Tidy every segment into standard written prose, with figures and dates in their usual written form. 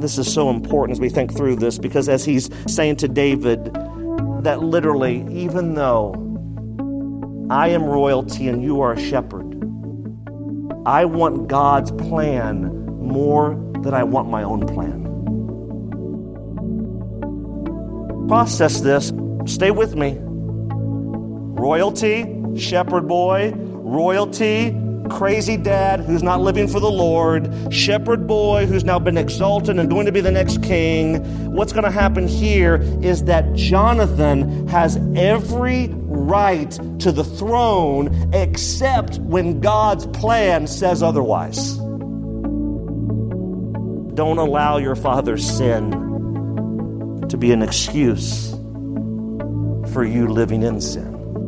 this is so important as we think through this, because as he's saying to David that literally, even though I am royalty and you are a shepherd, I want God's plan more than I want my own plan. Process this. Stay with me. Royalty, shepherd boy, royalty, crazy dad who's not living for the Lord, shepherd boy who's now been exalted and going to be the next king. What's going to happen here is that Jonathan has every right to the throne except when God's plan says otherwise. Don't allow your father's sin to be an excuse for you living in sin.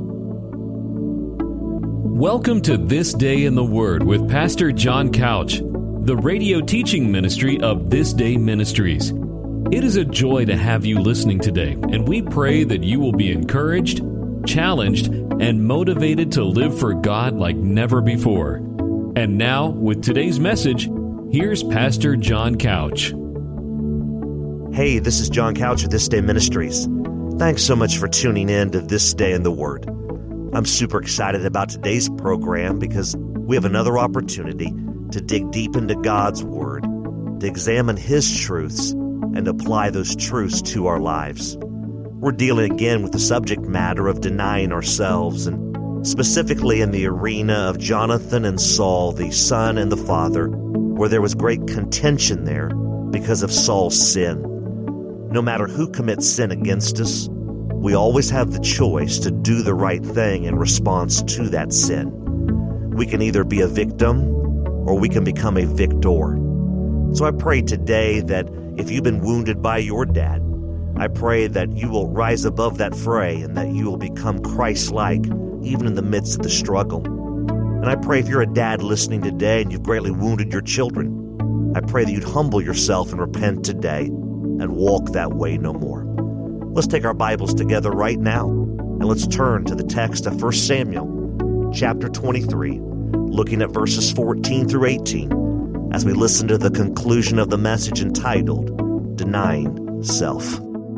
Welcome to This Day in the Word with Pastor John Couch, the radio teaching ministry of This Day Ministries. It is a joy to have you listening today, and we pray that you will be encouraged, challenged, and motivated to live for God like never before. And now, with today's message, here's Pastor John Couch. Hey, this is John Couch of This Day Ministries. Thanks so much for tuning in to This Day in the Word. I'm super excited about today's program because we have another opportunity to dig deep into God's Word, to examine His truths, and apply those truths to our lives. We're dealing again with the subject matter of denying ourselves, and specifically in the arena of Jonathan and Saul, the son and the father, where there was great contention there because of Saul's sin. No matter who commits sin against us, we always have the choice to do the right thing in response to that sin. We can either be a victim or we can become a victor. So I pray today that if you've been wounded by your dad, I pray that you will rise above that fray and that you will become Christ-like even in the midst of the struggle. And I pray if you're a dad listening today and you've greatly wounded your children, I pray that you'd humble yourself and repent today and walk that way no more. Let's take our Bibles together right now, and let's turn to the text of 1 Samuel, chapter 23, looking at verses 14 through 18, as we listen to the conclusion of the message entitled, Denying Self.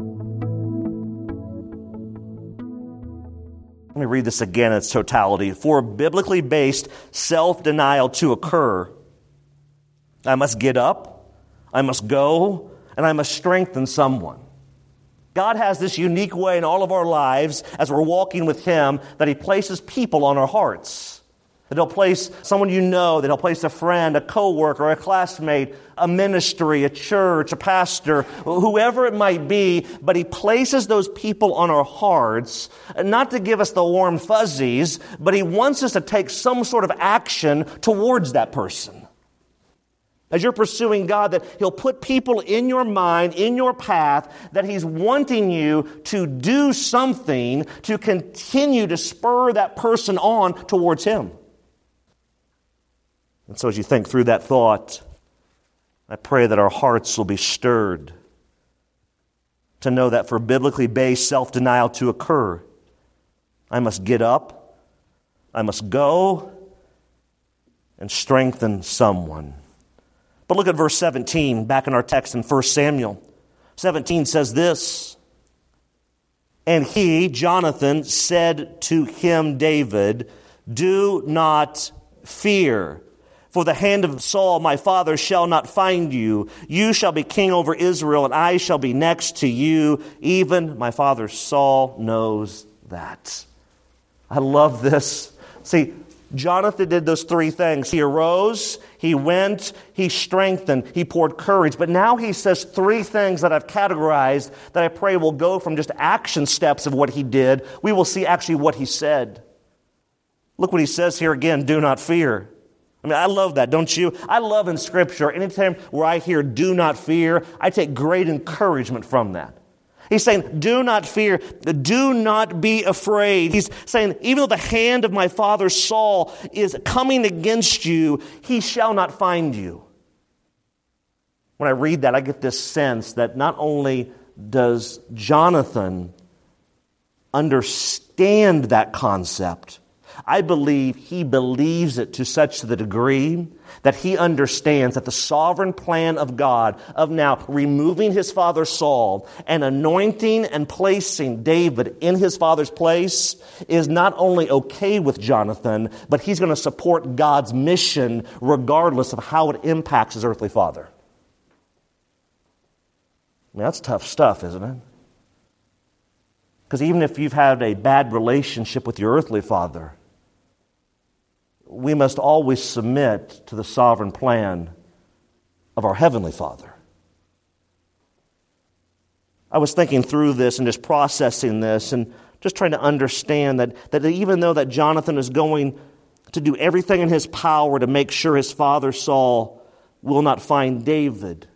Let me read this again in its totality. For biblically based self-denial to occur, I must get up, I must go, and I must strengthen someone. God has this unique way in all of our lives as we're walking with Him that He places people on our hearts. That He'll place someone you know, that He'll place a friend, a coworker, a classmate, a ministry, a church, a pastor, whoever it might be, but He places those people on our hearts, not to give us the warm fuzzies, but He wants us to take some sort of action towards that person. As you're pursuing God, that He'll put people in your mind, in your path, that He's wanting you to do something to continue to spur that person on towards Him. And so as you think through that thought, I pray that our hearts will be stirred to know that for biblically based self-denial to occur, I must get up, I must go, and strengthen someone. But look at verse 17, back in our text in 1 Samuel. 17 says this, And he, Jonathan, said to him, David, Do not fear, for the hand of Saul my father shall not find you. You shall be king over Israel, and I shall be next to you. Even my father Saul knows that. I love this. See, Jonathan did those three things. He arose, he went, he strengthened, he poured courage. But now he says three things that I've categorized that I pray will go from just action steps of what he did. We will see actually what he said. Look what he says here again, do not fear. I mean, I love that, don't you? I love in Scripture, anytime where I hear do not fear, I take great encouragement from that. He's saying, do not fear, do not be afraid. He's saying, even though the hand of my father Saul is coming against you, he shall not find you. When I read that, I get this sense that not only does Jonathan understand that concept, I believe he believes it to such the degree that he understands that the sovereign plan of God of now removing his father Saul and anointing and placing David in his father's place is not only okay with Jonathan, but he's going to support God's mission regardless of how it impacts his earthly father. I mean, that's tough stuff, isn't it? Because even if you've had a bad relationship with your earthly father, we must always submit to the sovereign plan of our heavenly Father. I was thinking through this and just processing this and just trying to understand that even though that Jonathan is going to do everything in his power to make sure his father Saul will not find David,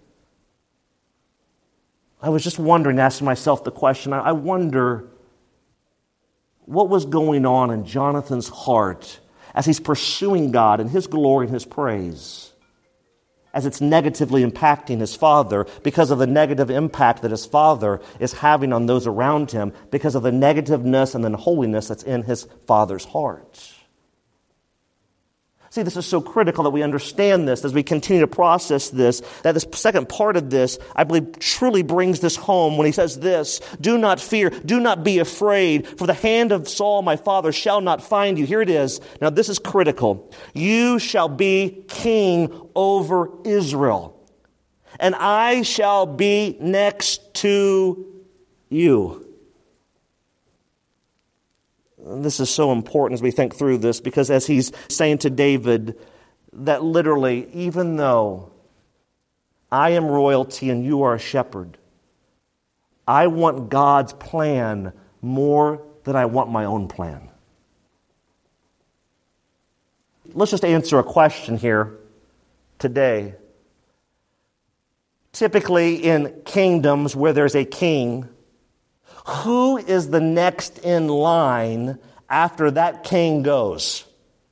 I was just wondering, asking myself the question, I wonder what was going on in Jonathan's heart as he's pursuing God and his glory and his praise, as it's negatively impacting his father because of the negative impact that his father is having on those around him because of the negativeness and the holiness that's in his father's heart. See, this is so critical that we understand this as we continue to process this, that this second part of this, I believe, truly brings this home when he says this, "Do not fear, do not be afraid, for the hand of Saul my father shall not find you." Here it is. Now this is critical. "You shall be king over Israel, and I shall be next to you." This is so important as we think through this, because as he's saying to David that literally, even though I am royalty and you are a shepherd, I want God's plan more than I want my own plan. Let's just answer a question here today. Typically in kingdoms where there's a king, who is the next in line after that king goes?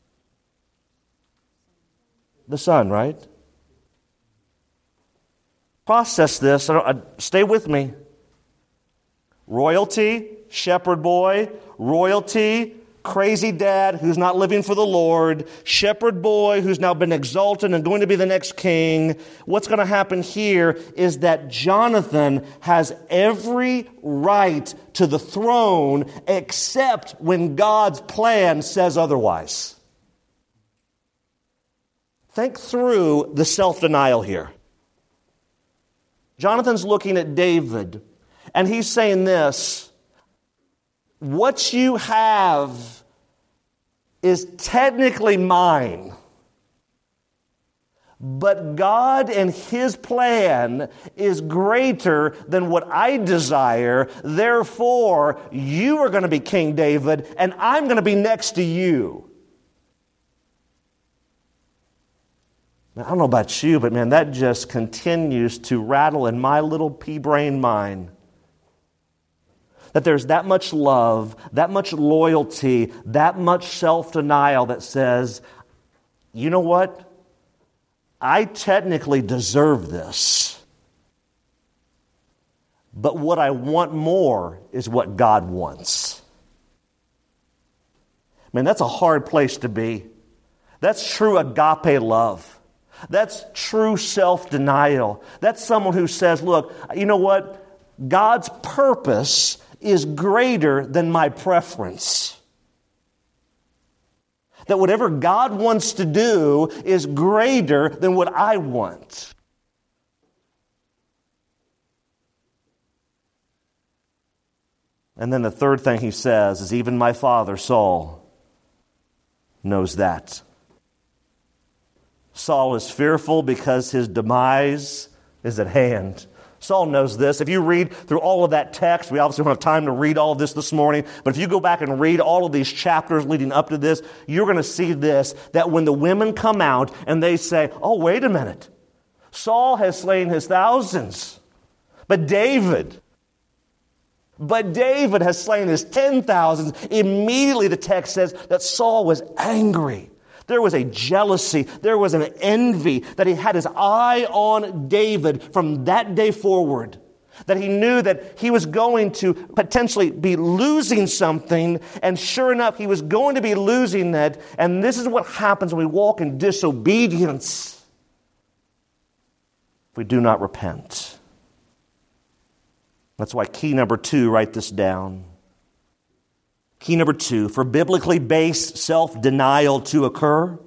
The son, right? Process this. Stay with me. Royalty, shepherd boy, royalty, crazy dad who's not living for the Lord, shepherd boy who's now been exalted and going to be the next king. What's going to happen here is that Jonathan has every right to the throne except when God's plan says otherwise. Think through the self-denial here. Jonathan's looking at David and he's saying this, "What you have is technically mine, but God and His plan is greater than what I desire. Therefore, you are going to be King David, and I'm going to be next to you." Now, I don't know about you, but man, that just continues to rattle in my little pea-brain mind. That there's that much love, that much loyalty, that much self-denial that says, you know what? I technically deserve this. But what I want more is what God wants. Man, that's a hard place to be. That's true agape love. That's true self-denial. That's someone who says, look, you know what? God's purpose is greater than my preference. That whatever God wants to do is greater than what I want. And then the third thing he says is, even my father Saul knows that. Saul is fearful because his demise is at hand. Saul knows this. If you read through all of that text, we obviously don't have time to read all of this morning, but if you go back and read all of these chapters leading up to this, you're going to see this, that when the women come out and they say, oh, wait a minute, Saul has slain his thousands, but David has slain his 10,000s. Immediately the text says that Saul was angry. There was a jealousy, there was an envy, that he had his eye on David from that day forward. That he knew that he was going to potentially be losing something, and sure enough, he was going to be losing it. And this is what happens when we walk in disobedience. If we do not repent. That's why key number 2, write this down. Key number 2, for biblically based self-denial to occur,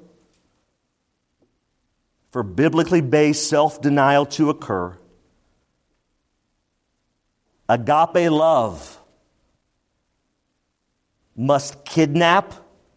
agape love must kidnap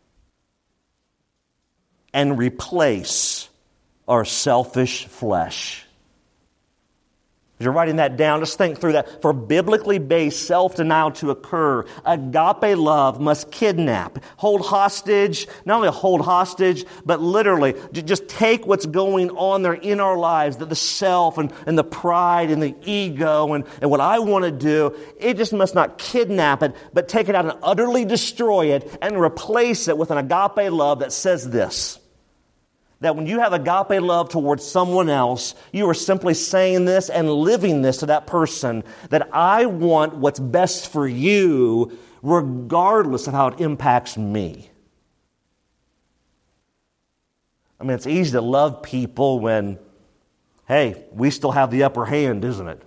and replace our selfish flesh. As you're writing that down, just think through that. For biblically based self-denial to occur, agape love must kidnap, hold hostage, not only hold hostage, but literally just take what's going on there in our lives, the self and the pride and the ego and what I want to do. It just must not kidnap it, but take it out and utterly destroy it and replace it with an agape love that says this. That when you have agape love towards someone else, you are simply saying this and living this to that person, that I want what's best for you regardless of how it impacts me. I mean, it's easy to love people when, hey, we still have the upper hand, isn't it?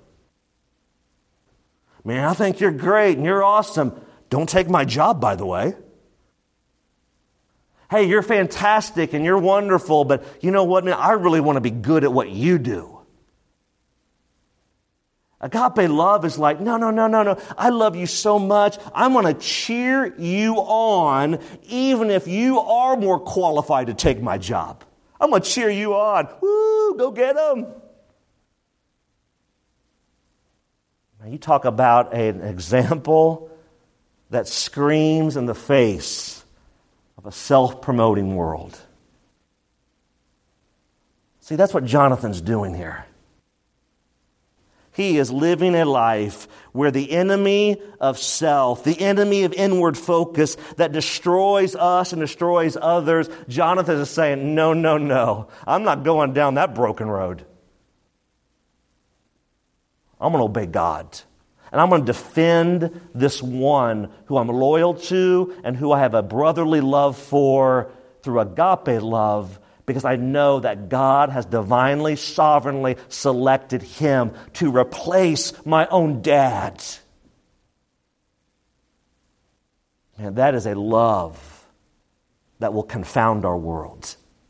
Man, I think you're great and you're awesome. Don't take my job, by the way. Hey, you're fantastic and you're wonderful, but you know what, man? I really want to be good at what you do. Agape love is like, no. I love you so much. I'm going to cheer you on even if you are more qualified to take my job. I'm going to cheer you on. Woo, go get them. Now you talk about an example that screams in the face of a self-promoting world. See, that's what Jonathan's doing here. He is living a life where the enemy of self, the enemy of inward focus that destroys us and destroys others, Jonathan is saying, no. I'm not going down that broken road. I'm going to obey God. And I'm going to defend this one who I'm loyal to and who I have a brotherly love for through agape love, because I know that God has divinely, sovereignly selected him to replace my own dad. Man, that is a love that will confound our world.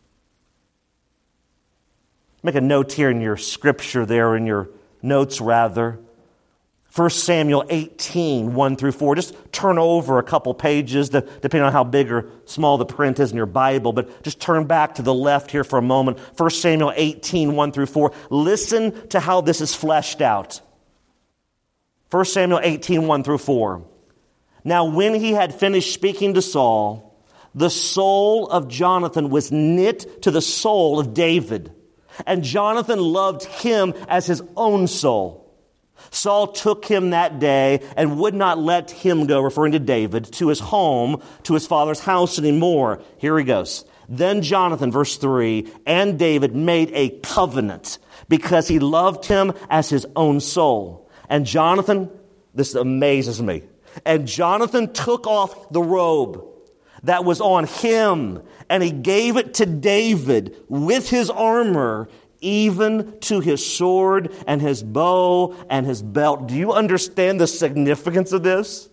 Make a note here in your scripture there, in your notes rather. 1 Samuel 18, 1 through 4. Just turn over a couple pages, depending on how big or small the print is in your Bible. But just turn back to the left here for a moment. 1 Samuel 18, 1 through 4. Listen to how this is fleshed out. 1 Samuel 18, 1 through 4. Now when he had finished speaking to Saul, the soul of Jonathan was knit to the soul of David. And Jonathan loved him as his own soul. Saul took him that day and would not let him go, referring to David, to his home, to his father's house anymore. Here he goes. Then Jonathan, verse 3, and David made a covenant because he loved him as his own soul. And Jonathan, this amazes me, and Jonathan took off the robe that was on him and he gave it to David with his armor, even to his sword and his bow and his belt. Do you understand the significance of this?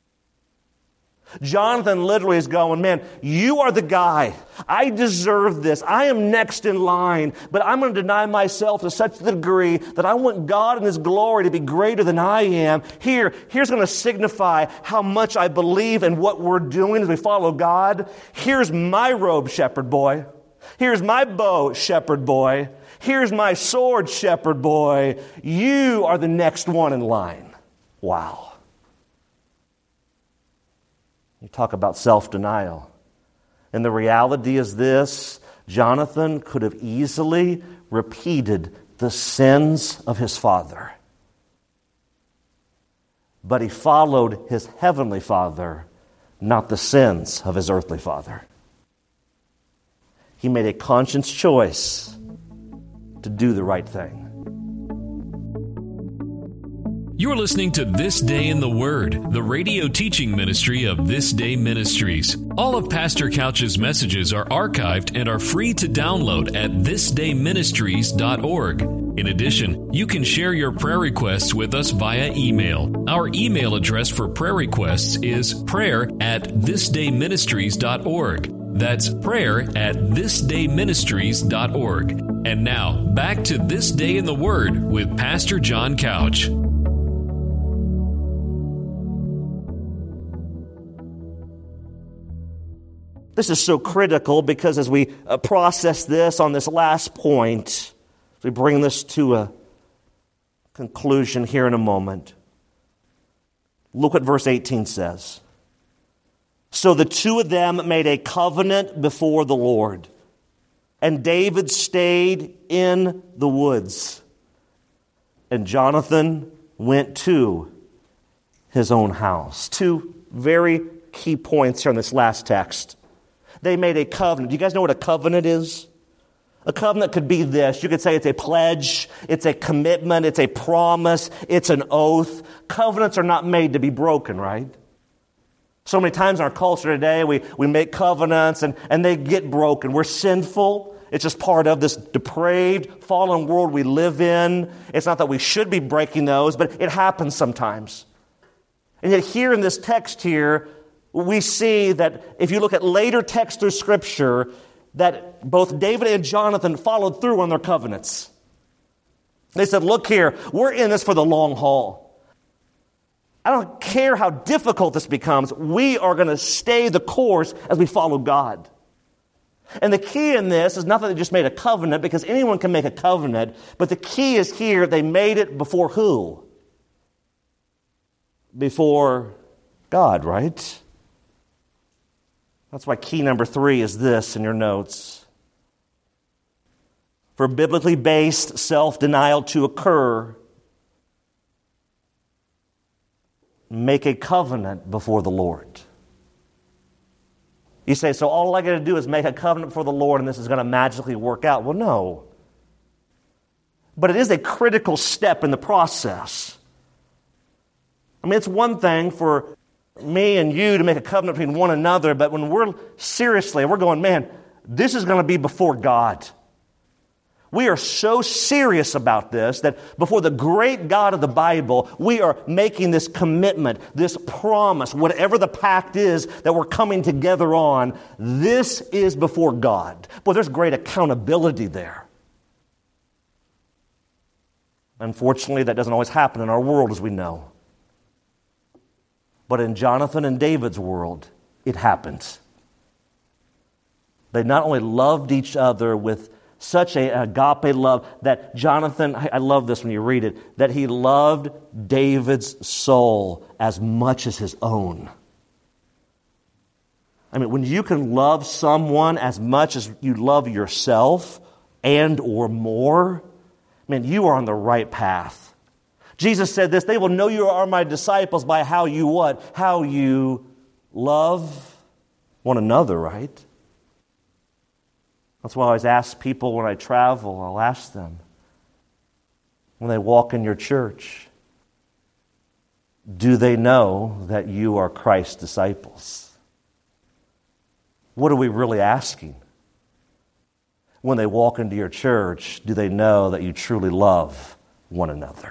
Jonathan literally is going, man, you are the guy. I deserve this. I am next in line, but I'm going to deny myself to such a degree that I want God and his glory to be greater than I am. Here's going to signify how much I believe in what we're doing as we follow God. Here's my robe, shepherd boy. Here's my bow, shepherd boy. Here's my sword, shepherd boy. You are the next one in line. Wow. You talk about self-denial. And the reality is this: Jonathan could have easily repeated the sins of his father. But he followed his heavenly father, not the sins of his earthly father. He made a conscious choice to do the right thing. You're listening to This Day in the Word, the radio teaching ministry of This Day Ministries. All of Pastor Couch's messages are archived and are free to download at thisdayministries.org. In addition, you can share your prayer requests with us via email. Our email address for prayer requests is prayer@thisdayministries.org. That's prayer@thisdayministries.org. And now, back to This Day in the Word with Pastor John Couch. This is so critical because as we process this on this last point, as we bring this to a conclusion here in a moment, look what verse 18 says. So the two of them made a covenant before the Lord, and David stayed in the woods, and Jonathan went to his own house. Two very key points here in this last text. They made a covenant. Do you guys know what a covenant is? A covenant could be this. You could say it's a pledge, it's a commitment, it's a promise, it's an oath. Covenants are not made to be broken, right? So many times in our culture today, we make covenants and they get broken. We're sinful. It's just part of this depraved, fallen world we live in. It's not that we should be breaking those, but it happens sometimes. And yet here in this text here, we see that if you look at later texts through Scripture, that both David and Jonathan followed through on their covenants. They said, look here, we're in this for the long haul. I don't care how difficult this becomes. We are going to stay the course as we follow God. And the key in this is not that they just made a covenant, because anyone can make a covenant, but the key is here, they made it before who? Before God, right? That's why key number 3 is this in your notes. For biblically based self-denial to occur, make a covenant before the Lord. You say, so all I got to do is make a covenant before the Lord and this is going to magically work out. Well, no. But it is a critical step in the process. I mean, it's one thing for me and you to make a covenant between one another, but when we're going, man, this is going to be before God. We are so serious about this that before the great God of the Bible, we are making this commitment, this promise, whatever the pact is that we're coming together on, this is before God. Boy, there's great accountability there. Unfortunately, that doesn't always happen in our world, as we know. But in Jonathan and David's world, it happened. They not only loved each other with such an agape love that Jonathan, I love this when you read it, that he loved David's soul as much as his own. I mean, when you can love someone as much as you love yourself and or more, man, you are on the right path. Jesus said this, they will know you are my disciples by how you what? How you love one another, right? That's why I always ask people when I travel, I'll ask them, when they walk in your church, do they know that you are Christ's disciples? What are we really asking? When they walk into your church, do they know that you truly love one another?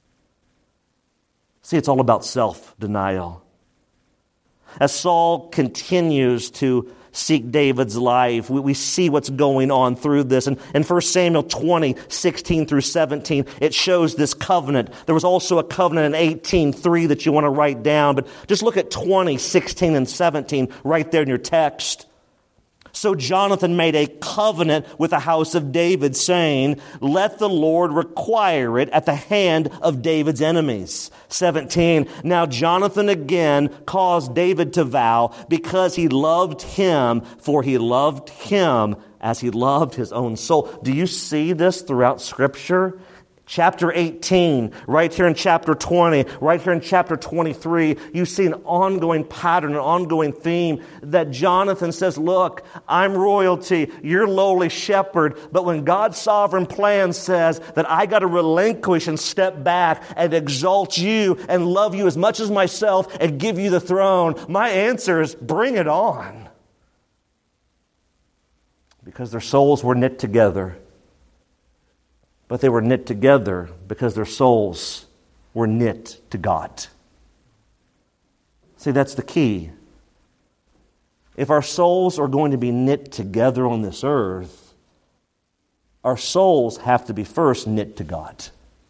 See, it's all about self-denial. As Saul continues to seek David's life, we see what's going on through this. And in 1 Samuel 20, 16 through 17, it shows this covenant. There was also a covenant in 18:3 that you want to write down, but just look at 20, 16, and 17 right there in your text. So Jonathan made a covenant with the house of David, saying, let the Lord require it at the hand of David's enemies. 17, now Jonathan again caused David to vow because he loved him, for he loved him as he loved his own soul. Do you see this throughout Scripture? Chapter 18, right here in chapter 20, right here in chapter 23, you see an ongoing pattern, an ongoing theme that Jonathan says, look, I'm royalty, you're lowly shepherd, but when God's sovereign plan says that I got to relinquish and step back and exalt you and love you as much as myself and give you the throne, my answer is bring it on. Because their souls were knit together. But they were knit together because their souls were knit to God. See, that's the key. If our souls are going to be knit together on this earth, our souls have to be first knit to God.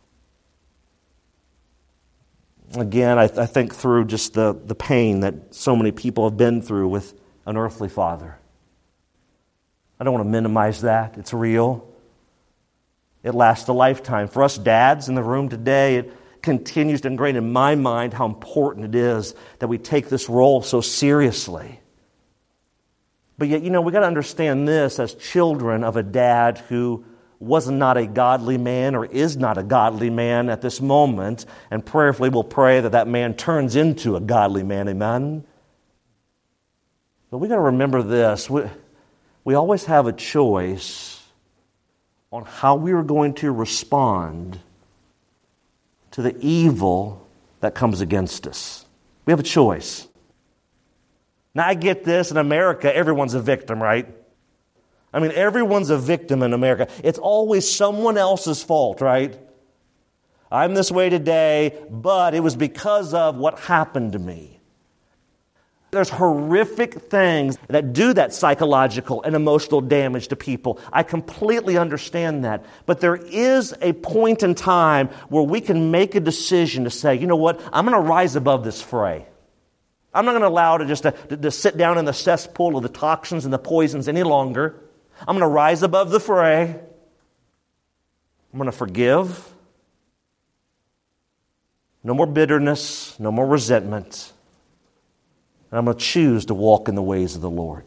Again, I think through just the pain that so many people have been through with an earthly father. I don't want to minimize that. It's real. It lasts a lifetime. For us dads in the room today, it continues to ingrain in my mind how important it is that we take this role so seriously. But yet, we got to understand this as children of a dad who was not a godly man or is not a godly man at this moment, and prayerfully we'll pray that that man turns into a godly man, amen? But we got to remember this. We always have a choice on how we are going to respond to the evil that comes against us. We have a choice. Now, I get this. In America, everyone's a victim, right? I mean, everyone's a victim in America. It's always someone else's fault, right? I'm this way today, but it was because of what happened to me. There's horrific things that do that psychological and emotional damage to people. I completely understand that. But there is a point in time where we can make a decision to say, you know what, I'm going to rise above this fray. I'm not going to allow it to sit down in the cesspool of the toxins and the poisons any longer. I'm going to rise above the fray. I'm going to forgive. No more bitterness, no more resentment. And I'm going to choose to walk in the ways of the Lord.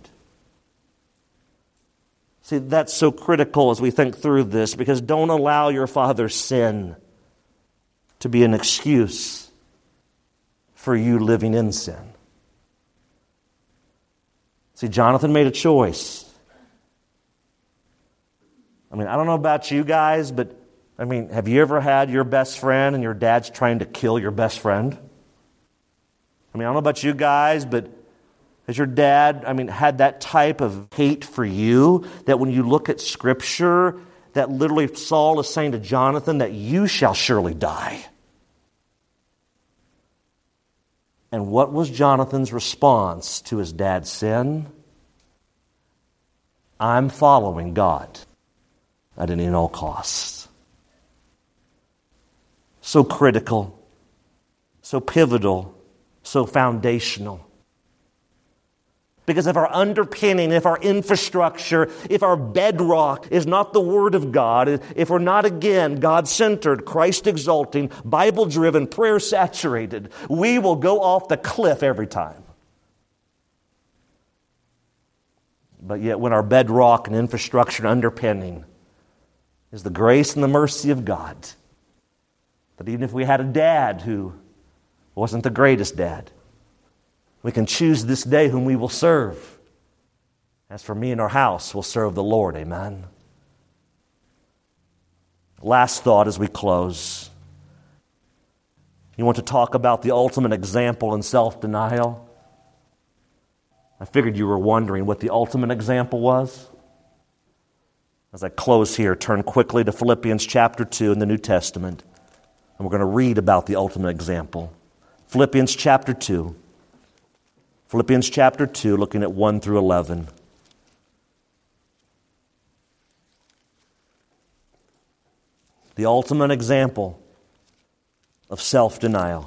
See, that's so critical as we think through this, because don't allow your father's sin to be an excuse for you living in sin. See, Jonathan made a choice. I mean, I don't know about you guys, but have you ever had your best friend and your dad's trying to kill your best friend? I don't know about you guys, but has your dad, had that type of hate for you that when you look at Scripture, that literally Saul is saying to Jonathan that you shall surely die? And what was Jonathan's response to his dad's sin? I'm following God at any and all costs. So critical, so pivotal, so foundational. Because if our underpinning, if our infrastructure, if our bedrock is not the Word of God, if we're not, again, God-centered, Christ-exalting, Bible-driven, prayer-saturated, we will go off the cliff every time. But yet when our bedrock and infrastructure and underpinning is the grace and the mercy of God, that even if we had a dad who wasn't the greatest dad, we can choose this day whom we will serve. As for me and our house, we'll serve the Lord. Amen. Last thought as we close. You want to talk about the ultimate example in self-denial? I figured you were wondering what the ultimate example was. As I close here, turn quickly to Philippians chapter 2 in the New Testament, and we're going to read about the ultimate example. Philippians chapter 2. Philippians chapter 2, looking at 1 through 11. The ultimate example of self-denial.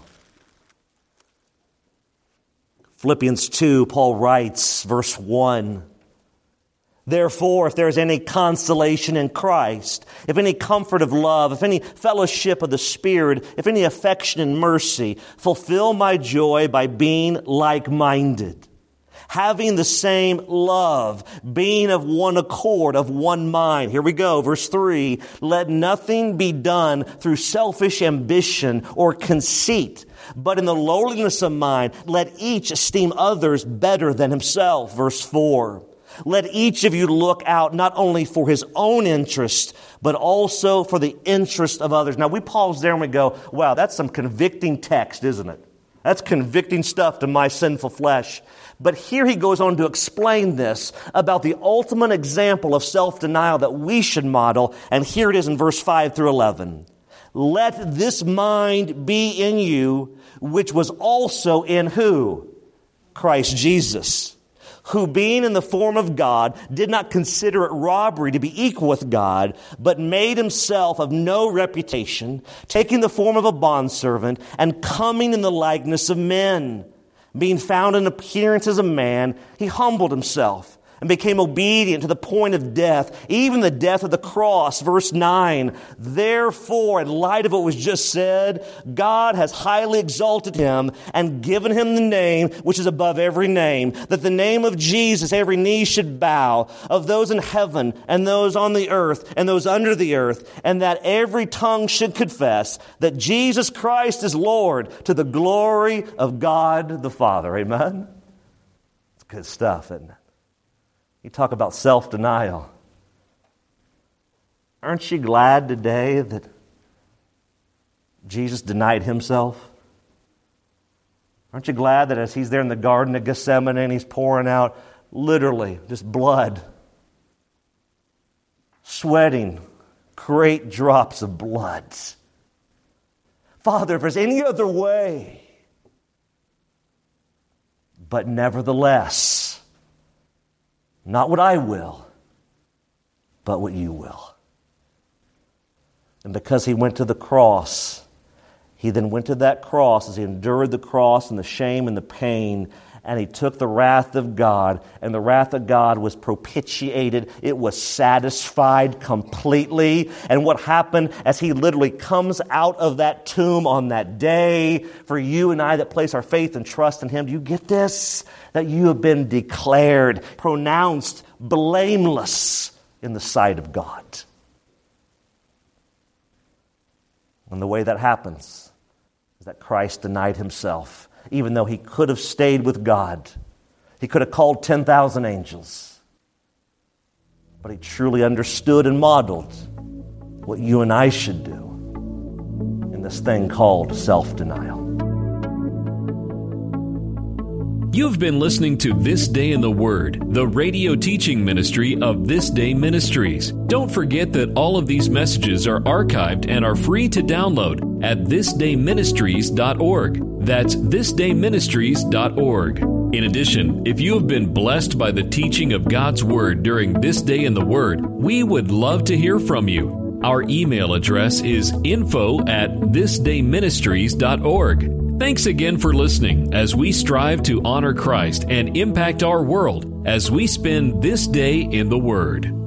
Philippians 2, Paul writes, verse 1, Therefore, if there is any consolation in Christ, if any comfort of love, if any fellowship of the Spirit, if any affection and mercy, fulfill my joy by being like-minded, having the same love, being of one accord, of one mind. Here we go, verse 3. Let nothing be done through selfish ambition or conceit, but in the lowliness of mind, let each esteem others better than himself. Verse 4. Let each of you look out not only for his own interest, but also for the interest of others. Now we pause there and we go, wow, that's some convicting text, isn't it? That's convicting stuff to my sinful flesh. But here he goes on to explain this about the ultimate example of self-denial that we should model. And here it is in verse 5 through 11. Let this mind be in you, which was also in who? Christ Jesus, who being in the form of God did not consider it robbery to be equal with God, but made himself of no reputation, taking the form of a bondservant and coming in the likeness of men. Being found in appearance as a man, he humbled himself and became obedient to the point of death, even the death of the cross. Verse 9, therefore, in light of what was just said, God has highly exalted him and given him the name which is above every name, that the name of Jesus every knee should bow, of those in heaven and those on the earth and those under the earth, and that every tongue should confess that Jesus Christ is Lord, to the glory of God the Father. Amen? It's good stuff, isn't it? You talk about self-denial. Aren't you glad today that Jesus denied himself? Aren't you glad that as he's there in the Garden of Gethsemane and he's pouring out literally just blood, sweating great drops of blood? Father, if there's any other way, but nevertheless, not what I will, but what you will. And because he went to the cross, he then went to that cross as he endured the cross and the shame and the pain, and he took the wrath of God, and the wrath of God was propitiated. It was satisfied completely. And what happened as he literally comes out of that tomb on that day, for you and I that place our faith and trust in him, do you get this? That you have been declared, pronounced blameless in the sight of God. And the way that happens is that Christ denied himself. Even though he could have stayed with God. He could have called 10,000 angels. But he truly understood and modeled what you and I should do in this thing called self-denial. You've been listening to This Day in the Word, the radio teaching ministry of This Day Ministries. Don't forget that all of these messages are archived and are free to download at thisdayministries.org. That's thisdayministries.org. In addition, if you have been blessed by the teaching of God's Word during This Day in the Word, we would love to hear from you. Our email address is info@thisdayministries.org. Thanks again for listening as we strive to honor Christ and impact our world as we spend this day in the Word.